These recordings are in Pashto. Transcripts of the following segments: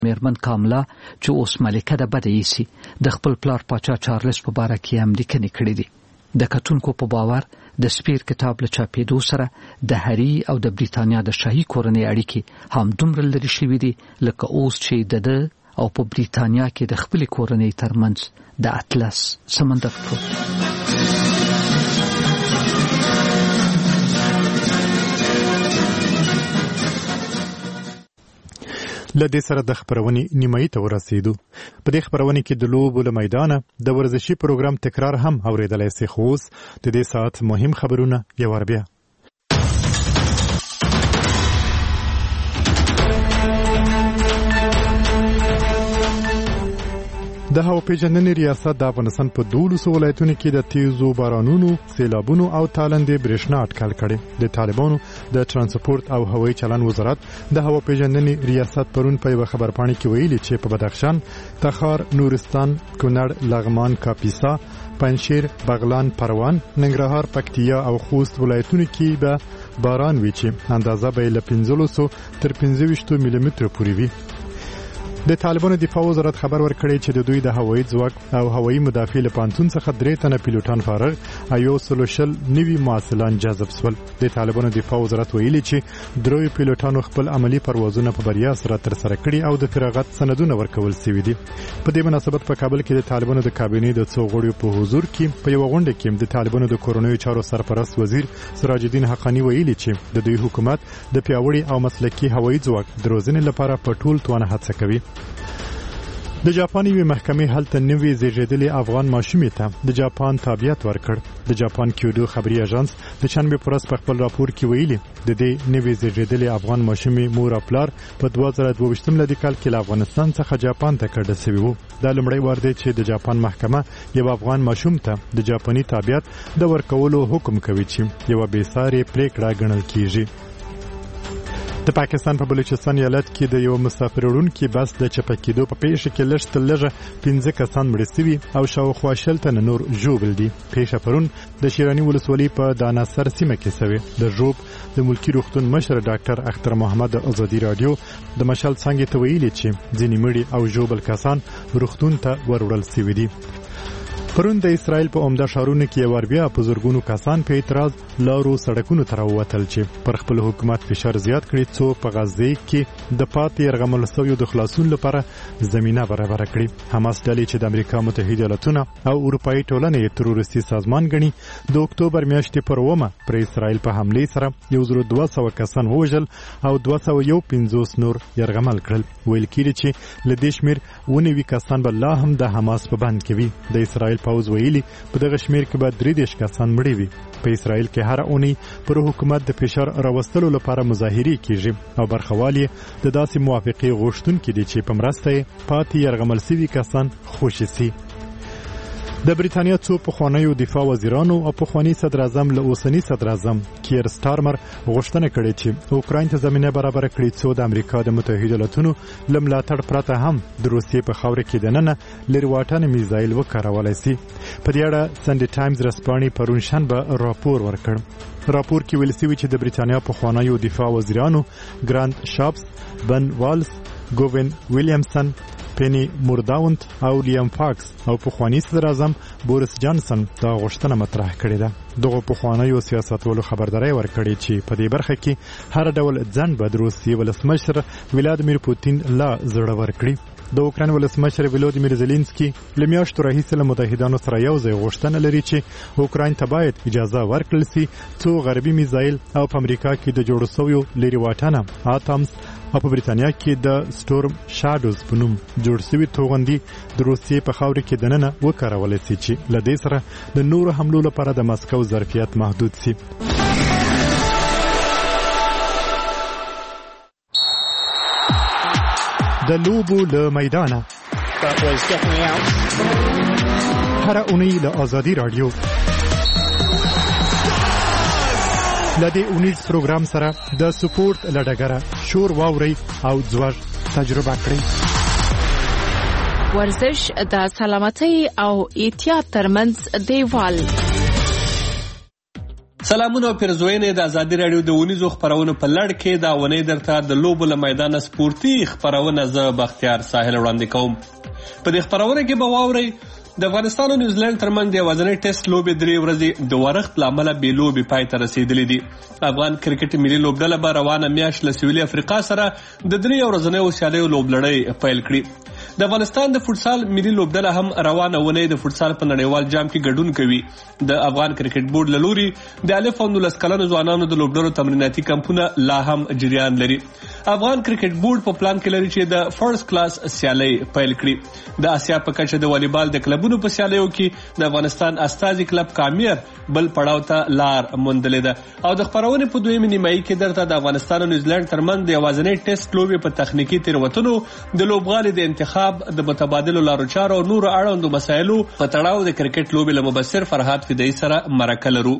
میرمن کاملا چې اوس ملکه ده بده ایسي د خپل پلار پاچا چارلس په باره کې هم لیکنې کړې دي. د کتونکو په باور د سپیر کتاب له چاپېدو سره د هری او د بریتانیا د شاهي کورنۍ اړیکې هم دومره لرې شوي دي لکه اوس چې د ده او په بریتانیا کې د خپلې کورنۍ ترمنځ د اطلس سمندر پروت. لدې سره د خبرونې نیمایي ته ورسېدو. په دې خبرونې کې د لوبو له میدانه د ورزشي پروګرام تکرار هم اورېدلی سي، خو اوس د دې ساعت مهم خبرونه یو وار بیا. د هوا پیژندنې ریاست د افغانستان په 12 ولایتونو کې د تیزو بارانونو، سیلابونو او تالندې برېښنا اټکل کړي. د طالبانو د ترانسپورت او هوایي چلن وزارت د هوا پیژندنې ریاست پرون په یو خبرپاڼه کې ویلي چې په بدخشان، تخار، نورستان، کونړ، لغمان، کاپیسا، پنجشیر، بغلان، پروان، ننګرهار، پکتیا او خوست ولایتونو کې به باران وي چې اندازه به له 15 تر 25 ملي متر پورې وي. د طالبانو دفاع وزارت خبر ورکړی چې د دوی د هوایي ځواک او هوایي مدافع له پانتون څخه 3 تنه پیلوټان فارغ او 130 نوي معسلان جذب شول. د طالبانو دفاع وزارت ویلي چې 3 پیلوټانو خپل عملی پروازونه په بریا سره تر سره کړي او د فراغت سندونه ورکول شوي دي. په دې مناسبت په کابل کې د طالبانو د کابینې د څو غړو په حضور کې په یو غونډه کې د طالبانو د کورونیو چارو سرپرست وزیر سراج الدین حقانی ویلي چې د دوی حکومت د پیاوړي او مسلکي هوایي ځواک د روزنې لپاره په ټول توانه هڅه کوي. د جاپان یوې محکمې هلته نوې زیږیدلې افغان ماشومې ته د جاپان تابعیت ورکړ. د جاپان کیودو خبري اژانس د شنبه پر ورځ په خپل راپور کې ویلي د دې نوې زیږیدلې افغان ماشومې مور او پلار په 2022 ملي کال کې له افغانستان څخه جاپان ته کډه شوی وو. دا لومړی وار دی چې د جاپان محکمه یو افغان ماشوم ته د جاپاني تابعیت د ورکولو حکم کوي چې یو بې ساري پریکړه ګڼل کیږي. د پاکستان په بلوچستان ایالت کې د یو مسافر وړونکي بس د چپکېدو په پیښه کې لږ تر لږه 15 کسان مړه شوي او شاوخوا 60 تنه نور ژوبل دي. پیښه پرون د شیراني ولسوالۍ په داناسر سیمه کې شوې. د ژوب د ملکی روغتون مشر ډاکټر اختر محمد ازادي رادیو د مشال څنګه ته ویلي چې ځینې مړي او ژوبل کسان روغتون ته وروړل شوي دي. پرون د اسرائیل په عمده ښارونو کې یو بیا په زرګونو کسان په اعتراض لارو سړکونو ته راووتل چې پر خپل حکومت فشار زیات کړي څو په غزه کې د پاتې یرغمل شویو د خلاصون لپاره زمينه برابر کړي. حماس ډلې چې د امریکا متحده ایالاتونو او اروپאי ټولنې تروریستي سازمان ګڼي د اکتوبر میاشتې پر 1 پر اسرائیل په حمله سره 1200 کسان وژل او 215 نور یرغمل کړل. ویل کېږي چې لدې شمیر 19 کسان به لا هم د حماس په بند کې وي. د اسرائیل پاوز ویلي په دغه شمیر کې به 30 کسان مړي وي. په اسرائیل کې هر اونۍ پر حکومت د فشار راوستلو لپاره مظاهرې کیږي او برخوالي د داسې موافقې غوښتونکو دي چې په مرسته پاتې یرغمل شوي کسان خوشي شي. د بریتانیا څو پخوانیو دفاع وزیرانو او پخوانی صدر اعظم له اوسنی صدر اعظم کیر سټارمر غوښتنه کړې چې اوکراین ته زمينه برابر کړي څو د امریکا د متحده ایالاتونو لملاتړ پرته هم د روسیې په خاور کې دننه لري واټن میزایل وکارولای شي. په دې اړه سنډي ټایمز رسپانې پرون شنبه راپور ورکړ. راپور کې ویل شوی چې د بریتانیا پخوانیو دفاع وزیرانو ګراند شاپس، بن والز، ګوین ویلیامسن، پینی مورداونت او لیام فاکس او پخوانی صدر اعظم بوریس جانسن دا غوښتنه مطرح کړې ده. دغه پخوانیو سیاستوالو خبرداري ورکړې چې په دې برخه کې هر ډول ځنډ به د روسیې ولسمشر ولادیمیر پوتین لا زړه ورکړي. د اوکراین ولسمشر ولودیمیر زيلنسکي لمیاشتو راهیسې له متحدانو سره یو ځای غوښتنه لري چې اوکراین ته باید اجازه ورکړل شي څو غربي میزایل او په امریکا کې د جوړ شویو لري واټنه اتمز او په بریتانیا کې د سټورم شادوز په نوم جوړ شوی توغندي د روسیې په خاور کې دننه وکارول شي چې لدې سره د نورو حملو لپاره د مسکو ظرفیت محدود شي. د لوبو له میدانه هر اونۍ له آزادي رادیو لدې اونیز پروګرام سره د سپورت لډګره شور واوري او ځواج تجربه کړئ. ورزش د سلامتۍ او احتیاط ترمنځ دیوال. سلامونه او پیرزوینې د ازادي راډیو د ونیزو خبرونو په لړ کې دا ونې درته د لوبو له میدانه سپورتي خبرونه زه بختیار ساحل وړاندې کوم. په دې خبرونه کې به واورئ د افغانستان او نیوزیلند ترمنځ د یوازینۍ ټیسټ لوبې 3 ورځې د ورښت له امله بې لوبې پای ته رسېدلې دي. افغان کرکټ ملي لوبډله به روانه میاشت له سویلي افریقا سره د 3 ورځنیو سیالیو لوبلړۍ پیل کړي. د افغانستان د فوټسال ملي لوبډله هم روانه ونې د فوټسال په نړیوال جام کې ګډون کوي. د افغان کرکټ بورډ له لوري د الف او 19 کلنو ځوانانو د لوبډلو تمریناتي کمپونه لا هم جریان لري. افغان کرکټ بورډ په پلان کې لري چې د فرست کلاس سیالي پیل کړي. د آسیا په کچه د والیبال د کلبونو په سیالیو کې د افغانستان استازي کلب کامیر بل پړاو ته لار موندلې ده او د خبرونې په دویمه نیمایي کې درته د افغانستان او نیوزیلند ترمنځ د یوازینۍ ټیسټ لوبې په تخنیکي تېروتنو د لوبغالي د انتخاب د متبادلو لارو چارو او نورو اړوندو مسایلو په تړاو د کرکټ لوبې له مبصر فرهاد فدایي سره مرکه لرو.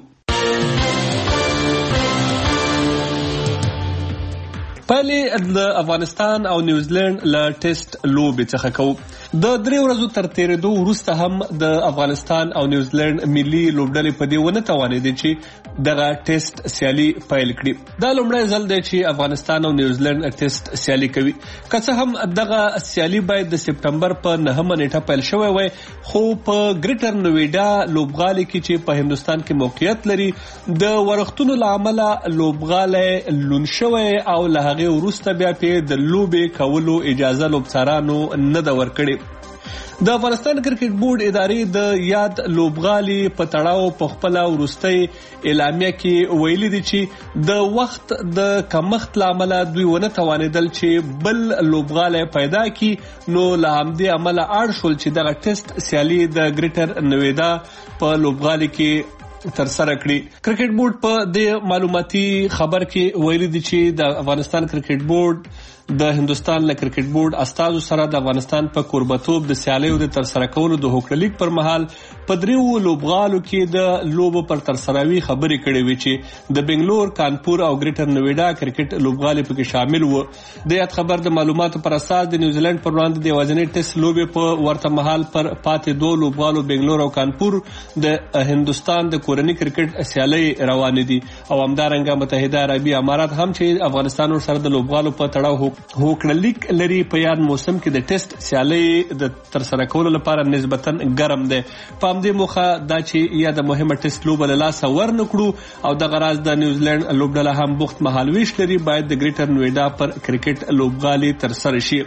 پایلې د افغانستان او نیوزیلند له ټیسټ لوبې څخه کوو. د 3 ورځو تر تېرېدو وروسته هم د افغانستان او نیوزیلند ملي لوبډلې په دې ونه توانېدې چې دغه ټیسټ سیالي پیل کړي. دا لومړی ځل دی چې افغانستان او نیوزیلند ټیسټ سیالي کوي. که څه هم دغه سیالي باید د سپټمبر په 9مه نیټه پیل شوی وای، خو په ګریټر نویډا لوبغالي کې چې په هندوستان کې موقعیت لري د ورښتونو له امله لوبغالی لون شوی او له هغې وروسته بیا پې د لوبې کولو اجازه لوبڅارانو نه ده ورکړې. د افغانستان کرکټ بورډ ادارې د یاد لوبغالي په تړاو په خپل وروستۍ اعلامیه کې ویلي دي چې د وخت د کمښت له امله دوی ونه توانېدل چې بل لوبغالی پیدا کړي، نو له همدې امله اړ شول چې دغه ټیسټ سیالي د ګریټر نویډا په لوبغالي کې ترسره کړي. کرکټ بورډ په دې معلوماتي خبر کې ویلي دي چې د افغانستان کرکټ بورډ د هندوستان له کرکټ بورډ استازو سره د افغانستان په کوربتوب د سیالیو د ترسره کولو د هوکړلیک پر مهال په 3 لوبغالو کې د لوبو پر ترسروي خبرې کړې وې چې د بنگلور، کانپور او ګریټر نویډا کرکټ لوبغالي پکې شامل وو. د یاد خبر د معلوماتو پر اساس د نیوزیلند پر وړاندې د یوازینۍ ټیسټ لوبې په ورته مهال پر پاتې 2 لوبغالو بنگلور او کانپور د هندوستان د کورني کرکټ سیالي روانې دي او همدارنګه متحده عربي امارات هم چې افغانستان سره د لوبغالو په تړاو هوکړلیک لري په یاد موسم کې د ټیسټ سیالي د ترسره کولو لپاره نسبتاً ګرم دی. په همدې موخه دا چې یا د مهمه ټیسټ لوبه له لاسه ورنکړو او دغه راز د نیوزیلند لوبډله هم بوخت مهالویش لري باید د ګریټر نویډا پر کرکټ لوبغالي ترسره شي.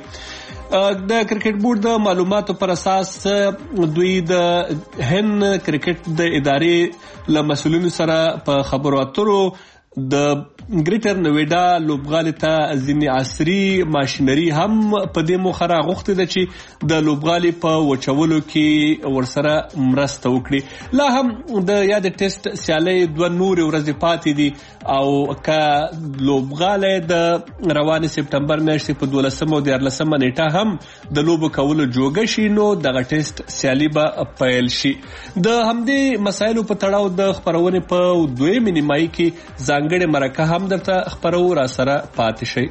د کرکټ بورډ د معلوماتو پر اساس دوی د هند کرکټ د ادارې له مسؤلینو سره په خبرو اترو د ګریټر نویډا لوبغالي ته ځینې عصري ماشینري هم په دې موخه راغوښتې ده چې د لوبغالي په وچولو کې ورسره مرسته وکړي. لا هم د یاد ټیسټ سیالۍ 2 نورې ورځې پاتې دي او که لوبغالی د روانې سپټمبر میاشتې په 12 او 14 نیټه هم د لوبو کولو جوګه شي، نو دغه ټیسټ سیالي به پیل شي. د همدې مسایلو په تړاو د خبرونې په دویمې نیمایي کې ځانګړې مرکه هم درته خبرو را سره پاتې شي.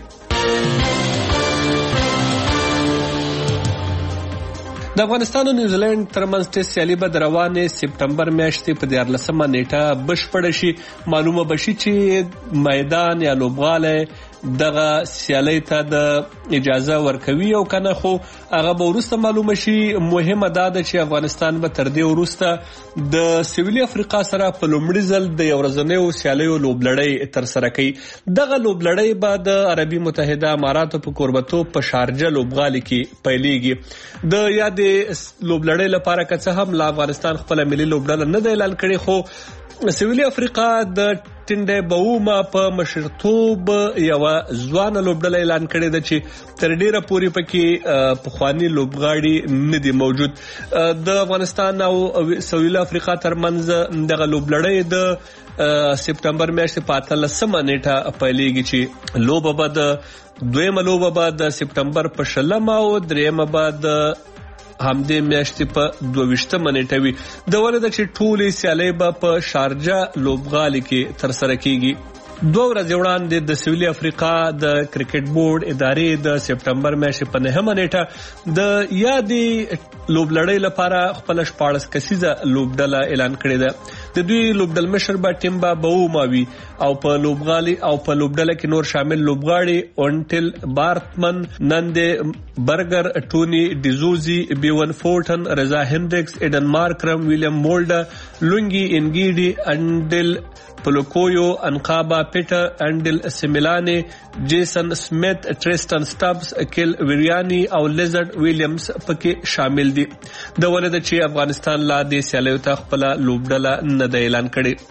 د افغانستان او نیوزیلند ترمنځ ټیسټ سیالي به د روانې سپټمبر میاشتې په 14 نیټه بشپړه شي. معلومه به شي چې میدان یا لوبغالی دغه سیالۍ ته د اجازه ورکوي او کنه، خو هغه به وروسته معلومه شي. مهمه دا ده چې افغانستان به تر دې وروسته د سویلي افریقا سره په لومړي ځل د یو ورځنیو سیالیو لوبلړۍ ترسره کوي. دغه لوبلړۍ به د عربي متحده اماراتو په کوربتوب په شارجه لوبغالي کې پیلېږي. د یادې لوبلړۍ لپاره که څه هم لا افغانستان خپله ملي لوبډله نه ده اعلان کړې، خو سویلي افریقا د ټینډه بوما په مشرتوب یو ځوان لوبډله اعلان کړی ده چې تر ډیره پورې پکې پخوانی لوبغاړي نه دي موجود. د افغانستان او سویل افریقا ترمنځ دغه لوبلړۍ د سپټمبر میاشتې په 18 نیټه پیلېږي چې لوبه به د دویمه لوبه به د سپټمبر په 20 او دریمه به د همدې میاشتې په 22 نیټه وي. د ولې ده چې ټولې سیالۍ به په شارجه لوبغالي کې ترسره کیږي. 2 ورځې وړاندې د سویلي افریقا د کرکټ بورډ ادارې د سپټمبر میاشتې په 9مه نیټه د یادې لوبلړۍ لپاره خپل 14 کسیزه لوبډله اعلان کړې ده. د دوی لوبډل مشر به ټیمبا بوماوي او په لوبډله کې نور شامل لوبغاړي اونټل بارتمن، نند برګر، ټونی ډیزوزي، بیون فورټن، رضا هندرکس، ایډن مارکرم، ویلیام مولډر، لونګي انګیډي، انډل پلوکویو، انقابا پیټر، انډل سیملانه، جیسن سمیت، ټریسټن سټابز، کیل ویریانی او لیزرډ ویلیامز پکې شامل دي. د ولید چې افغانستان لا د سیالیو ته خپل لوبډله نه د اعلان کړي.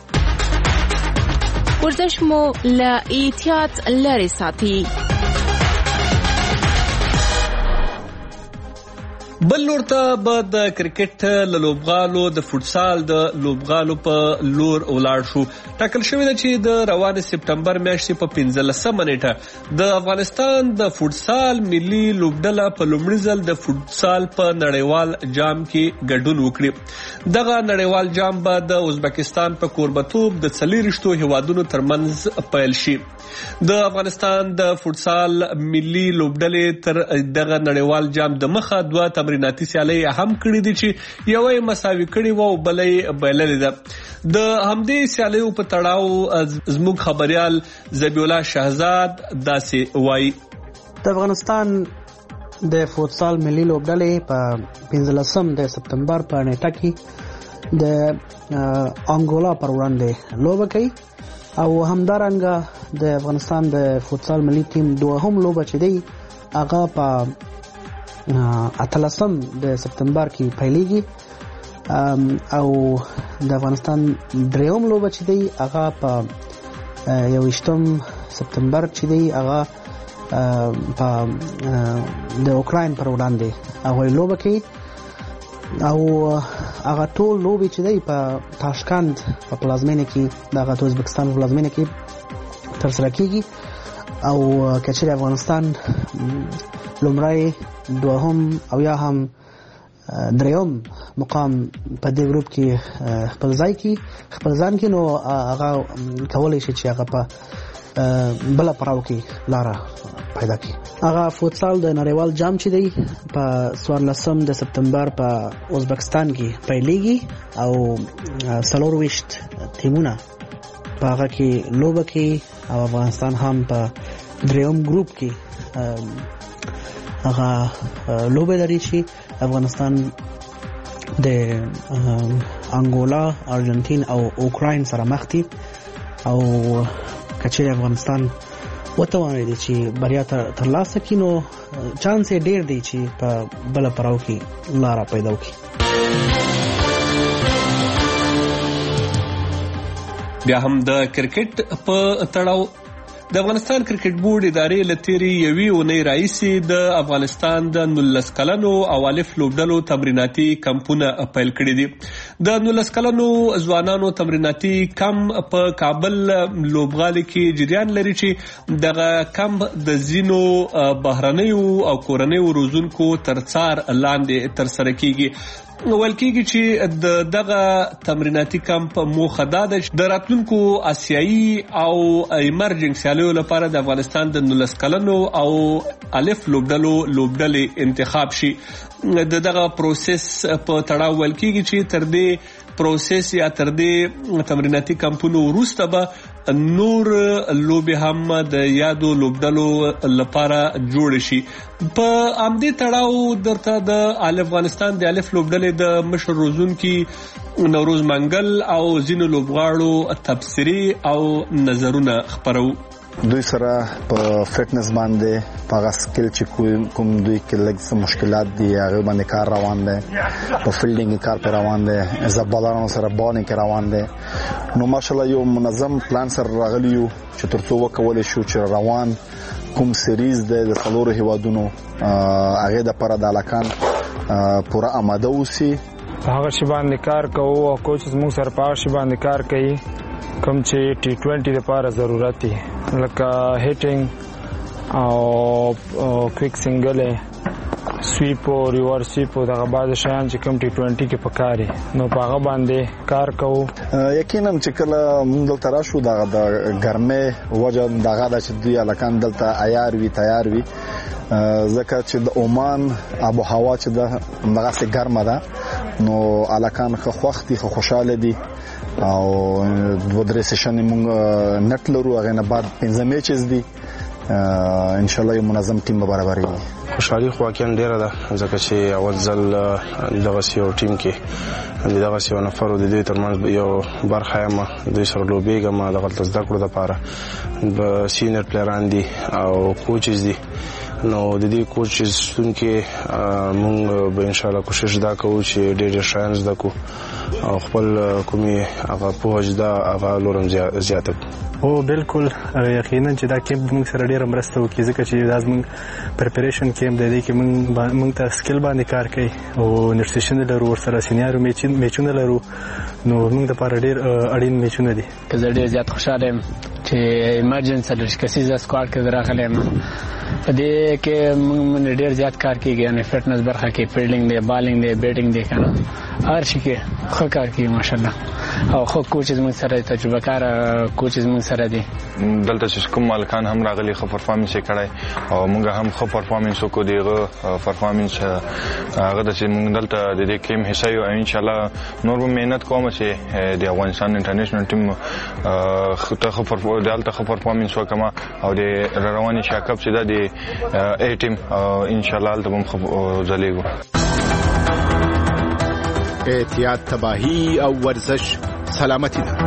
ورزش مو له احتیاط لري ساتي. بل لور ته به د کرکټ له لوبغالو د فوټسال د لوبغالو په لور ولاړ شو. ټاکل شوی دی چې د روانې سپټمبر میاشتې په 15مه نیټه د افغانستان د فوټسال ملي لوبډله په لومړي ځل د فوټسال په نړیوال جام کې ګډون وکړي. دغه نړیوال جام به د ازبکستان په کوربتوب د 40 هیوادونو ترمنځ پیل شي. د افغانستان د فوټسال ملي لوبډلې تر دغه نړیوال جام د مخه 2 تمریناتي سیالۍ هم کړې دي چې یوې مساوي کړې وو او بلې بایللې ده. د همدې سیالیو په تړاو زموږ خبريال زبی الله شهزاد داسې وایي. د افغانستان د فوټسال ملي لوبډلې په 15 د سپتمبر په نیټه کې د انګولا پر وړاندې لوبه کوي او همدارنګه د افغانستان د فوټسال ملي ټیم دوهم لوبه چې دی هغه په 18 د سپتمبر کې پیلېږي او د افغانستان دریم لوبه چې دی هغه په 21 سپتمبر چې دی هغه په د اوکراین پر وړاندې هغه لوبه کوي او هغه ټول لوبې چې دی په تاشکند په پلازمینه کې د ازبکستان په پلازمینه کې تر سره کیږي او کچېرې افغانستان لومړی دوهم او یا هم دریم مقام په دې ګروپ کې خپل ځان کې نو هغه کولای شي چې هغه په بل پړاو کې لاره پیدا کړي. هغه فوټسال د نړیوال جام چې دی په 14 د سپتمبر په ازبکستان کې پیلېږي او 24 ټیمونه په هغه کې لوبه کوي او افغانستان هم په دریم ګروپ کې هغه لوبه لري چې افغانستان د انګولا، ارجنټین او اوکراین سره مخ دي او کچېرې افغانستان وتواني دي چې بریا ترلاسه کړي نو چانس یې ډېر دی چې په بل پړاو کې لاره پیدا کړي. بیا هم د کرکټ په تړاو د افغانستان کرکټ بورډ ادارې لتيري یوې اونۍ راځي د افغانستان د 19 کلنو اوالف لوبډلو تمریناتي کمپونه پیل کړي دي. د 19 کلنو ځوانانو تمریناتي کمپ په کابل لوبغالي کې جریان لري چې دغه کمپ د زینو بهرنیو او کورنیو روزونکو ترڅار لاندې تر سره کیږي. ویل کېږي چې دغه تمریناتي کمپ موخه ده د راتلونکو آسیایي او ایمرجنګ سیالیو لپاره د افغانستان د 19 کلنو او الف لوبډلې انتخاب شي. دغه پروسس په تړاو ویل کېږي چې تر دې پروسس یا تر دې تمریناتي کمپونو وروسته به نور لوبې هم د یادو لوبډلو لپاره جوړ شي. په امدې تړاو درته د افغانستان د الف لوبډلې د مشر روزونکي نوروز منګل او ځینو لوبغاړو تبصري او نظرونه خپرو. دوی سره په فټنس باندې په غسکل چې کوم دوی کې لږ مشکلات دي هغه باندې کار روان دي، په فیلډینګ کار پر روان دي، زبالانو سره باندې کې روان دي. نو ماشاءالله یو منظم پلان سره راغلی یو چې ترڅو وکولای شو چې روان کوم سیریز د څلورو هیوادونو هغه د پر د علاقان پوره آماده اوسي. هغه شی باندې کار کوو او کوچ موږ سره په شی باندې کار کوي کوم چې T20 لپاره ضرورت دي لکه هیټینګ او کویک سنگل سویپ او ریورس سویپ او دغه بعض شیان چې کوم T20 کې پکاري نو په هغه باندې کار کوو. یقینا چې کله موږ دلته راشو د ګرمۍ وجه دغه د چې دوی الکان دلته عیار وي تیار وي ځکه چې د عمان ابو هوا چې دغه څه ګرمه ده نو الکان خو وختي خو خوشاله دي او دوه درې سیشن موږ نت لرو هغه نه بعد 15 میچز دي ان شاء الله یو منظم ټیم به برابري. خوشحالي خو واقعا ډیره ده ځکه چې اول ځل دغه یو ټیم کې دغه یو نفر د دې ترمنځ یو برخه ما د سره لوبېګم دغه زده کړو لپاره به سینیئر پلیران دي او کوچز دي نو د دې کوچز څونکې موږ به ان شاء الله کوشش دا کوو چې ډېر شاین زده کو او خپل کومي هغه پوهه دا هغه لورم زیاته. او بالکل یقینا چې دا کیمپ موږ سره ډیره مرسته وکړي ځکه چې دا موږ پریپریشن کیمپ دی چې موږ ته سکل باندې کار کوي او نیوټریشن لرو ورسره سینیار میچونه لرو نو موږ لپاره ډیر اړین میچونه دي. زه ډیر زیات خوشاله یم چې ایمرجنسي لشکسیزه سکواډ کې راغلی یم. په دې کې موږ ډیر زیات کار کیږي یعنی فټنس برخه کې فیلډینګ دی بالینګ دی بیټینګ دی کنه هر شي کې ښه کار کوي ماشاءالله او خو کوچز موږ سره تجربه کار کوچز موږ سره دي. دلته چې کوم مالکان هم راغلي خو پرفارمنس یې کړی او موږ هم خو پرفارمنس وکړو دیغه پرفارمنس هغه د چې موږ دلته د دې کیم حصہ یو ان شاء الله نور به مهنت کوم چې د افغانستان انټرنیشنل ټیم خو پرفارمنس وکما او د رواني شاکب چې د ای ټیم ان شاء الله تبم زلیګو. احتیاط تباہی او ورزش سلامتی ده.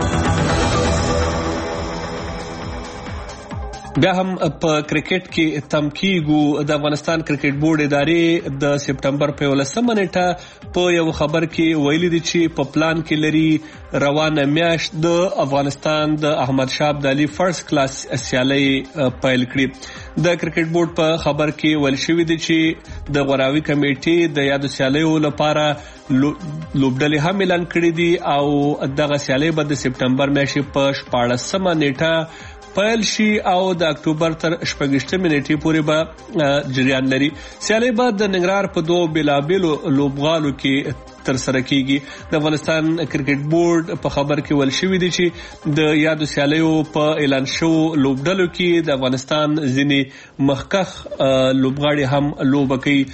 بیا هم په کرکټ کې تم کیږو. د افغانستان کرکټ بورډ ادارې د سپټمبر په 11 نیټه په یو خبر کې ویلي دي چې په پلان کې لري روانه میاشت د افغانستان د احمد شاه ابدالي فرست کلاس سیالي پیل کړي. د کرکټ بورډ په خبر کې ویل شوی دی چې د غوراوي کمیټې د یادو سیالیو لپاره لوبډلې هم اعلان کړې دي او دغه سیالي به د سپټمبر میاشتې په 14 نیټه پیل شي او د اکتوبر تر 28 نیټې پورې به جریان لري. سیالي به د ننګرهار په دوه بېلابېلو لوبغالو کې تر سره کیږي. د افغانستان کرکټ بورډ په خبر کې ویل شوی دی چې د یادو سیالیو په اعلان شو لوبډلو کې د افغانستان ځینې مخکخ لوبغاړي هم لوبه کوي.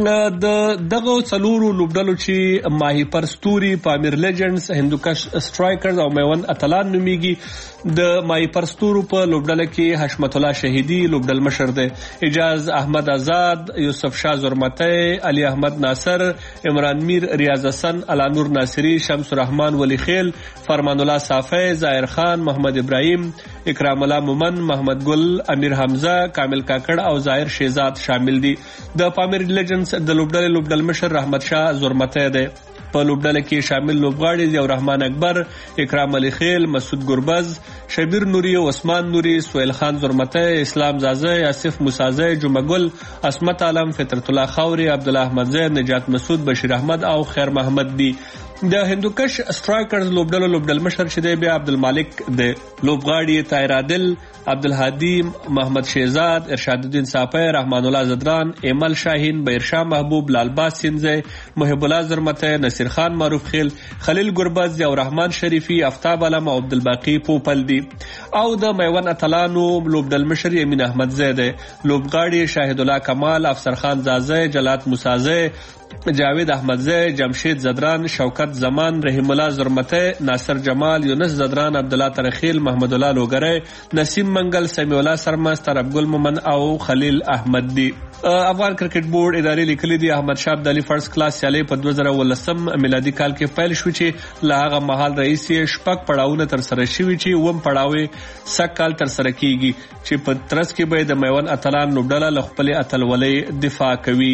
د دغه څلورو لوبډلو چې ماهی پرستوري، پامیر لیجنډز، هندوکش سټرایکرز او میوند اتلان نومیږي. د ماهی پرستورو په لوبډله کې حشمت الله شهیدی لوبډل مشر دی، اجاز احمد آزاد، یوسف شاه زرمتی، علي احمد ناصر، عمران میر، ریاض حسن، علانور ناصری، شمس الرحمن ولی خیل، فرمان الله صافی، ظاهر خان، محمد ابراهیم، اکرام الله مومن، محمد گل، امیر حمزه، کامل کاکړ او ظاهر شهزاد شامل دي. د پامیر لیجنډز د لوبډل مشر رحمت شاه زرمتی دی. په لوبډله کې شامل لوبغاړي ضیاء الرحمن اکبر، اکرام علي خیل، مسعود ګربز، شبیر نوري، عثمان نوري، سهیل خان زرمتی، اسلام زازه، آصف موسازه، جمعه گل، عصمت عالم، فطرت الله خاوري، عبدالله احمد زید، نجات مسعود، بشیر احمد او خیر محمد دي. د هندوکش سټرایکرز لوبډل مشر چې دی بیا عبدالمالک دی. لوبغاړي طاهر عادل، عبدالهادي، محمد شهزاد، ارشاد الدین صافی، رحمان الله زدران، ایمل شاهین، بهرشاه محبوب، لالباز سینځي، محب الله زرمتی، نصیر خان معروف خیل، خلیل ګربز، ضیاء الرحمن شریفی، آفتاب علم او عبدالباقی پوپل دي. او د میوند اتلانو لوبډل مشر یمین احمد زید. لوبغاړي شاهد الله کمال، افسر خان زازه، جلات موسازه، جاوید احمدزی، جمشید زدران، شوکت زمان، رحیم الله زرمتی، ناصر جمال، یونس زدران، عبدالله ترخیل، محمد الله لوګری، نسیم منگل، سمیع الله سرمست، طرب ګل مومن او خلیل احمد دي. افغان کرکټ بورډ ادارې لیکلي دي احمد شاه ابدالي فرست کلاس سیالي په 2019 میلادي کال کې پیل شو چې له هغه مهال رئیس یې شپږ پړاوونه تر سره شوي چې اووم پړاو سږ کال تر سره کیږي چې په ترڅ کې به د میوند اتلان لوبډله له خپلې اتلولۍ دفاع کوي.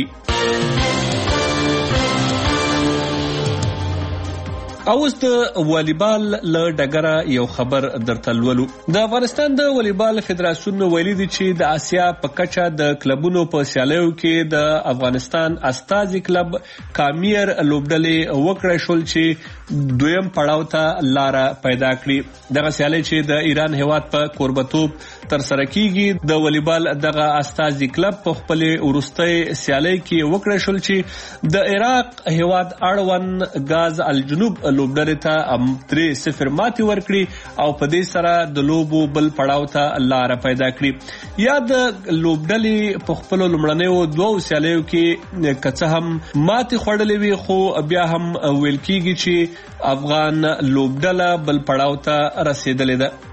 اوس د والیبال له ډګره یو خبر درته لولو. د افغانستان د والیبال فدراسیون ویلي دي چې د آسیا په کچه د کلبونو په سیالیو کې د افغانستان استازي کلب کامیر لوبډلې وکړای شول چې دویم پړاو ته لاره پیدا کړي. دغه سیالي چې د ایران هیواد په کوربتوب تر سره کیږي. د والیبال دغه استازي کلب په خپل وروستۍ سیالۍ کې وکړل شول چې د عراق هیواد اړوند غاز الجنوب لوبډلې ته 3-0 ماتې ورکړي او په دې سره د لوبو بل پړاو ته لار پیدا کړي. یا د لوبډلې په خپل لومړنیو 2 سیالیو کې کڅه هم ماتې خوړلې وي خو بیا هم ویل کیږي چې افغان لوبډله بل پړاو ته رسیدلې ده.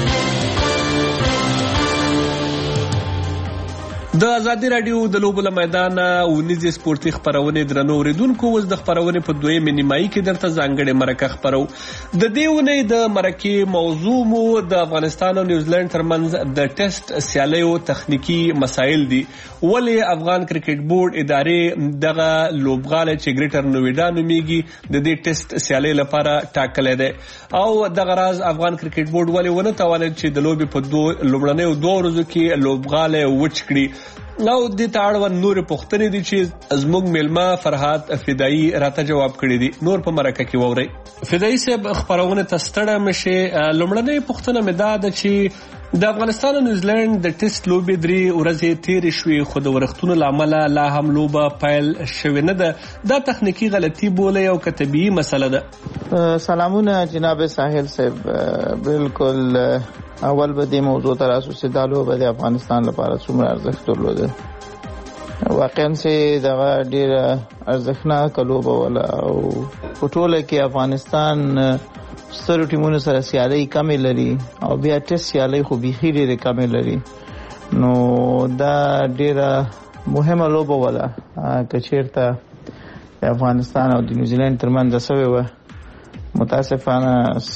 د ازادي رادیو د لوبو له میدان ونیزي سپورتي خبرونه درنو اوریدونکو اوس د خبرونه په دویمه نیمایي کې درته ځانګړې مرکه خبرو. د دې ونې د مرکې موضوع مو د افغانستان او نیوزیلند ترمنځ د ټیسټ سیالیو تخنیکی مسایل دي. ولې افغان کرکټ بورډ ادارې دغه لوبغاله چې ګریټر نویډا نومیږي د دې ټیسټ سیالۍ لپاره ټاکلې ده او دغه راز افغان کرکټ بورډ ولې ونه توانید چې د لوبې په لومړنیو 2 ورځو کې لوبغاله وچ کړي. نو د تاړو نور پوښتنې دي چې زموږ ملما فرحات فدایي راته جواب کړی دي. نور په مرکه کې ووري. فدایي صاحب خبرونه تستړه مشه لومړنۍ پوښتنه مې دا ده چې د افغانستان او نیوزیلند د ټیسټ لوبې 3 ورځې تیرې شوې خو د ورښتونو لامل لا هم لوبه پیل شوې نه ده. دا تخنیکی غلطي بوله او طبيعي مسله ده. سلامونه جناب ساحل صاحب. بالکل اول به د موضوع تراسو سدالو به د افغانستان لپاره څومره ارزښت درلوده. واقعا سي دغه ډیر ارزښتناک لوبه ولا او په ټوله کې افغانستان ستر ټیمونو سره سیالي کمې لري او بیا ټیسټ سیالي خو بيخي ډېر کمې لري. نو دا ډیره مهمه لوبه ولا کچیرته د افغانستان او د نیوزیلند ترمنځ سوي و. متاسفانه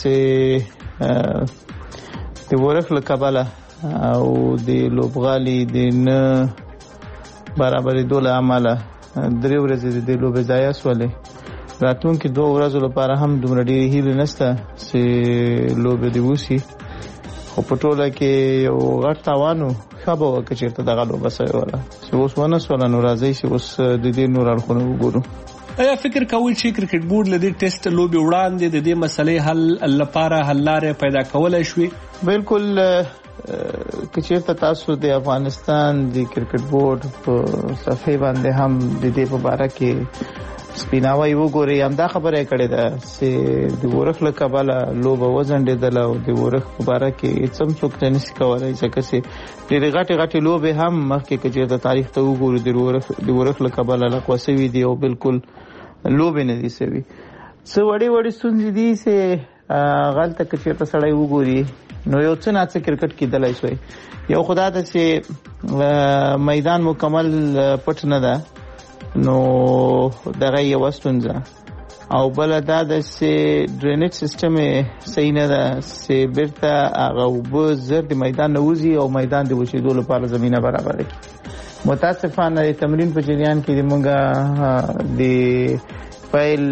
سي د ورخ له کبله او د لوبغالي د نه برابرې دوله عمله 3 ورځې د لوبې ځای سولې راتلونکي 2 ورځې لپاره هم دومره ډېرې هیلې نشته چې لوبې دی وشي خو په ټوله کې یو غټ تاوان ښه به وکړي چېرته دغه لوبه سوې وله چې اوس ونه سوله نو راځئ چې اوس د دې نور اړخونه وګورو. ایا فکر کوئ چې کرکټ بورډ له دې ټیسټ لوبې وړاندې د دې مسلې حل لپاره حل لارې پیدا کولای شوي؟ بالکل کچیرته تاسو د افغانستان د کرکټ بورډ په صفحه باندې هم د دې په اړه کې سپیناوي وګورئ. هم دا خبره کړې ده چې د ورخ له کبله لوبه وزنډېدل او د ورخ په اړه کې څم څوک نشي کولای ځکه چې ډېرې غټې لوبې هم مخکې کچیرته تاریخ ته وګورو د ورخ له کبله لغوه شوي دي او بالکل لوبې نه دي سوي. څه وړې ستونزې دي چې غلطه کچیرته سړی وګوري نو یو څه نه څه کرکټ کېدلای شوی. یو خدا ته چې میدان مکمل پټ نه ده نو دغه یو ستونزه او بل دا د ډرینیج سیستم صحیح نه ده چې بیرته هغه اوبه زر د میدان نه وځي او میدان د وچېدو لپاره زمینه برابره کړي. متاسفانه د تمرین په جریان کې موږ د پیل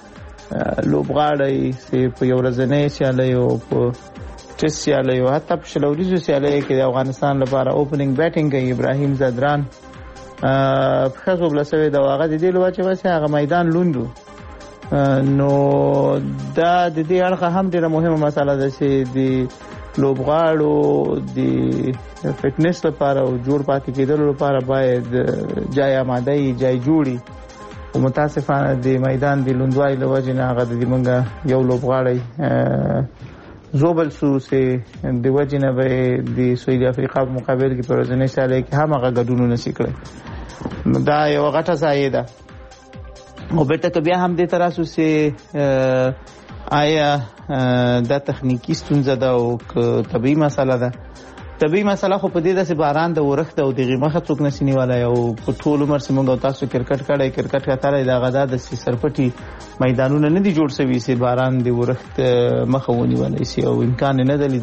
لوبغاړی چې په یو ورځنۍ سیالۍ او په ټیسټ سیالۍ او حتی په شلوریزو سیالۍ کې د افغانستان لپاره اوپننګ بیټینګ کوي ابراهیم زدران په خاصو بلسوي د واغه د دې لوچ واسه هغه میدان لوندو. نو دا د دې اړخه هم ډیره مهمه مسله ده چې د لوبغاړو د فټنس لپاره او جوړ پاتې کېدل لپاره باید جای آمادهي جای جوړي. او متاسفانه د میدان د لوندوالي له وجې نه هغه د موږ یو لوبغاړی زوبل سو سه د وجې نه به د سویل افریقا په مقابل کې په ورځنۍ سیالۍ کې هم هغه ګډون نشي کړی. نو دا یو غټه ځای ده او بیرته که بیا هم دې تراسو سه آیا دا تخنیکی ستونزه ده او طبیعي مسله ده. طبیعي مسله خو په دې ده چې باران د ورښت او د غیمه څوک نشي نیولی او په ټول عمر چې موږ تاسو کرکټ کړی کرکټ کتلی د هغه دا د سرپټي میدانونه نه دي جوړ شوي چې باران د ورښت مخه ونیولی شي او امکان نه ده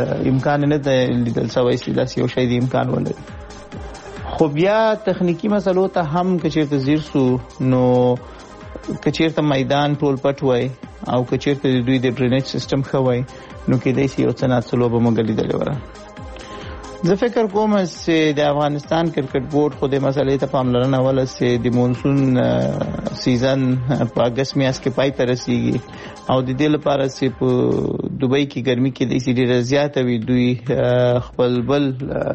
لیدل شوی چې داسې یو شی د امکان ولري. خو بیا تخنیکی مسلو ته هم که چېرته ځیر سو نو که چېرته میدان ټول پټ وای او که چېرته د دوی د ډرینیج سیستم ښه وای نو کېدای شي یو څه ناڅه لوبه موږ لیدلې وره. زه فکر کوم چې د افغانستان کرکټ بورډ خو د مسلې ته پاملرنه ولا چې د مونسون سیزن په اگست میاشت کې پای ته رسیږي او د دې لپاره چې په دوبۍ کې ګرمي کې د ډېره زیاته وي دوی خپل بل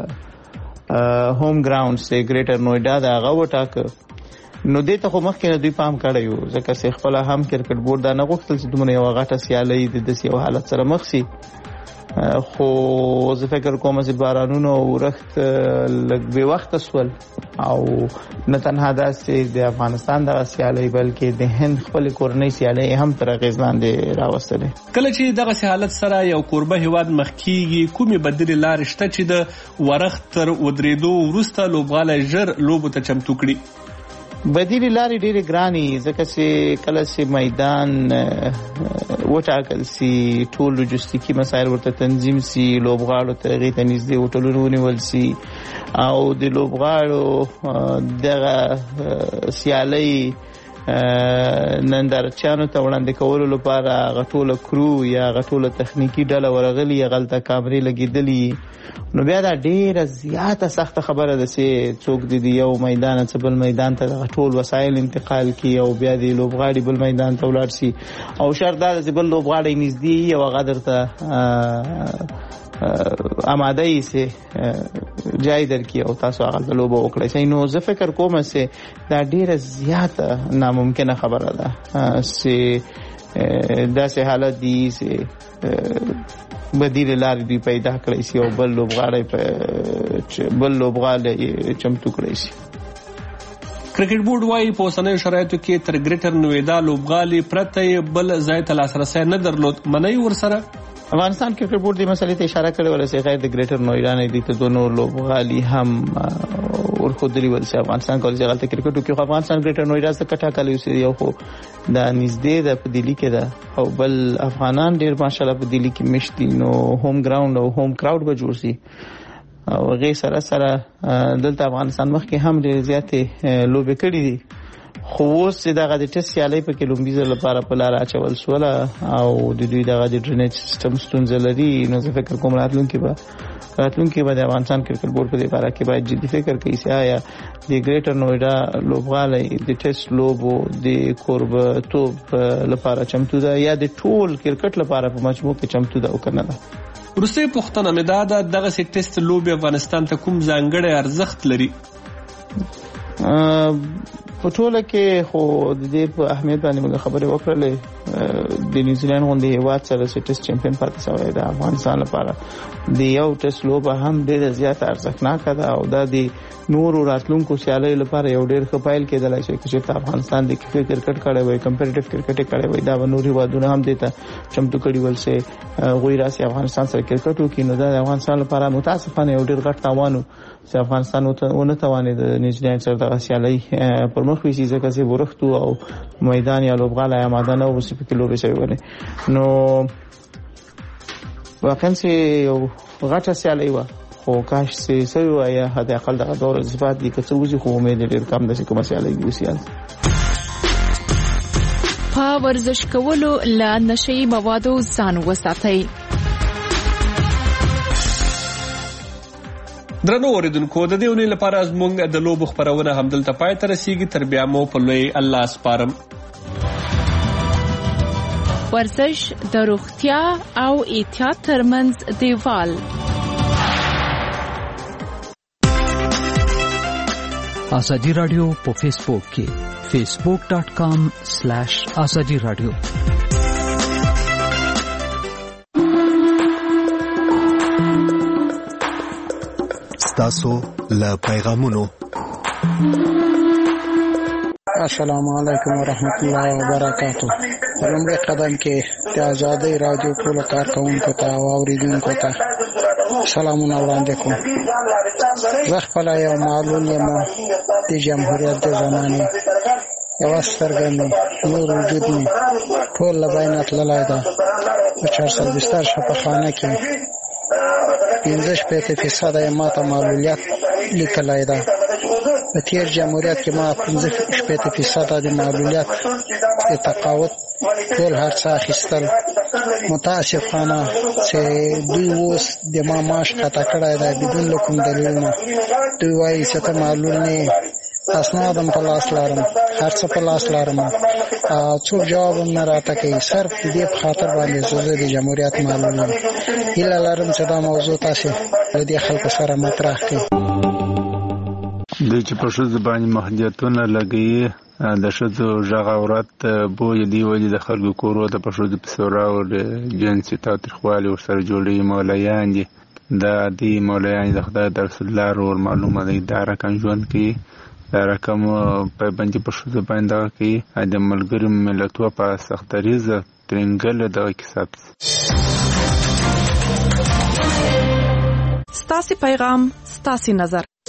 هوم ګراوند چې ګریټر نوئیډا دا هغه وټاکه نو دې ته خو مخکې نه دوی پام کړی و ځکه چې خپل هم کرکټ بورډ دا نه غوښتل چې دومره یو غټه سیالي د داسې یو حالت سره مخ شي خو زه فکر کوم چې بارانونو ورخت لږ بې وخته سول او نه تنها داسې د افغانستان دغه سیالي بلکې د هند خپل کورنۍ سیالي هم تر اغېز لاندې راوستلې. کله چې دغه حالت سره یو کوربه هیواد مخ کیږي کومې بدیلې لارې شته چې د ورخت تر ودرېدو وروسته لوبغالی ژر لوبو ته چمتو کړي؟ بدیلې لارې ډېرې ګرانې ځکه چې کله چې میدان وټاکل سي ټول لوجستیکي مسایل ورته تنظیم سي لوبغاړو ته هغې ته نږدې هوټلونه ونیول سي او د لوبغاړو دغه سیالۍ نندارچیانو ته وړاندې کولو لپاره هغه ټوله کرو یا هغه ټوله تخنیکي ډله ورغلي هغلته کامرې لګېدلي نو بیا دا ډېره زیاته سخته خبره ده چې څوک د یو میدان څخه بل میدان ته دغه ټول وسایل انتقال کړي او بیا د لوبغاړي بل میدان ته ولاړ شي او شرط دا ده چې بل لوبغاړی نږدې یو هغه درته آماده یې چې جای درکړي او تاسو هغه لوبه وکړئ نو زه فکر کوم چې دا ډېره زیاته ناممکنه خبره ده چې داسې حالت دی چې بدیل لارې دوی پیدا کړی شي او بل لوبغاړی چمتو کړی شي. کرکټ بورډ وايي په اوسنیو شرایطو کې تر ګریټر نوئیډا لوبغالي پرته بل ځای ته لاسرسی نه درلود منئ ورسره؟ افغانستان کرکټ بورډ د مسلې ته اشاره کړې ولا چې غیر د ګریټر نوئیډا نه دي ته دوه نور لوبغالي هم ورخودلی ول چې افغانستان کولای شي غلطه کرکټ وکړي خو افغانستان ګریټر نوئیډا څخه ټاکلی اوسې یو خو دا نږدې ده په دلی کې ده او بل افغانان ډېر ماشاءالله په دلی کې مشتي نو هوم ګراوند او هوم کراود به جوړ شي او غي سره دلته افغانستان مخکې هم ډېر زیاتې لوبې کړې دي خو اوس چې دغه د ټیسټ سیالۍ په کې لومړي ځل لپاره په لاره اچول سوله او د دوی دغه د ډرینیج سیستم ستونزه لري نو زه فکر کوم راتلونکي به د افغانستان کرکټ بورډ په دې باره کې باید جدي فکر کوي چې آیا د ګریټر نوئیډا لوبغالی د ټیسټ لوبو د کوربهتوب لپاره چمتو ده یا د ټول کرکټ لپاره په مجموع کې چمتو ده او که نه ده. وروستۍ پوښتنه مې دا ده دغسې ټیسټ لوبې افغانستان ته کوم ځانګړی ارزښت لري؟ په ټوله کې خو د دې په اهمیت باندې موږ خبرې وکړلې د نیوزیلند غوندې هیواد سره چې ټیسټ چمپیون پاتې شوی د افغانستان لپاره د یو ټیسټ لوبه هم ډېره زیاته ارزښتناکه ده او دا د نورو راتلونکو سیالیو لپاره یو ډېر ښه پیل کېدلی شي چې افغانستان د کرکټ کړی وای کمپیټیټیو کرکټ کړی وای دا به نور هیوادونه هم دې ته چمتو کړي ول چې هغوی راسي افغانستان سره کرکټ وکړي نو دا د افغانستان لپاره متاسفانه یو ډېر غټ تاوان چې افغانستان ونه توانید د نیوزیلند سره دغه سیالۍ پر مخ ویسي ځکه چې ورختو او میدان یا لوبغالی آماده نه و چې پکې لوبې شوې ولې نو واقعا چې یو غټه سیالۍ وه خو کاش چې سوی وای یا حد اقل دغه دور ثبات دي که څه وځي خو امید ډېر کم ده چې کومه سیالۍ دي وسیال په ورزش کولو له نشهیي موادو ځان وساتئ. درنو اوریدونکو د دې اونۍ لپاره زموږ د لوبو خپرونه همدلته پای ته رسیږي تر بیا مو په لوی الله سپارم. ورزش د روغتیا او احتیاط ترمنځ دیوال. آزادی رادیو په فیسبوک کې facebook.com/azadi radio تاسو له پیغامونو. السلام علیکم ورحمت الله وبرکاتہ. لومړی قدم کې د آزادۍ رادیو ټول کارکونکو ته او اوریدونکو ته سلامونه وړاندې کوم. زه خپل یو معلول یم د جمهوریت د زمانې یو سترګه مې نور وجود مې ټول له بینه تللی ده. په 420 شفاخانه کې 15% یې ماته معلولیت لیکلی ده. په تیر جمهوریت کې ما 15% د معلولیت د تقاعد ټول هرڅه اخیستل. متاسفانه چې دوی اوس د معاش خطا کړی دی بدون له کوم دلیل نه. دوی وایي چې ته معلول نه یې، اسناد هم په لاس لرم، هر څه په لاس لرم، څوک جواب هم نه راته کوي. صرف د دې په خاطر باندې زه د جمهوریت معلول یم. هیله لرم چې دا موضوع تاسې له دې خلکو سره مطرح کړئ. دوی چې په ښځو باندې محدودیتونه لګوي، د ښځو غږ عورت بوی دی ولې د خلکو کورو ته په ښځو پسې راوړي، جنسي تاوتریخوالي ورسره جوړوي. مولایان دي، دا دي مولایان د خدای د رسول الله ور معلومه دی، دا رقم ژوند کوي، دا رقم پابندي په ښځو باندې دغه کوي. د ملګرو ملتونو په سختریزه ترنګل دغه کسب. ستاسې پیغام ستاسې نظر.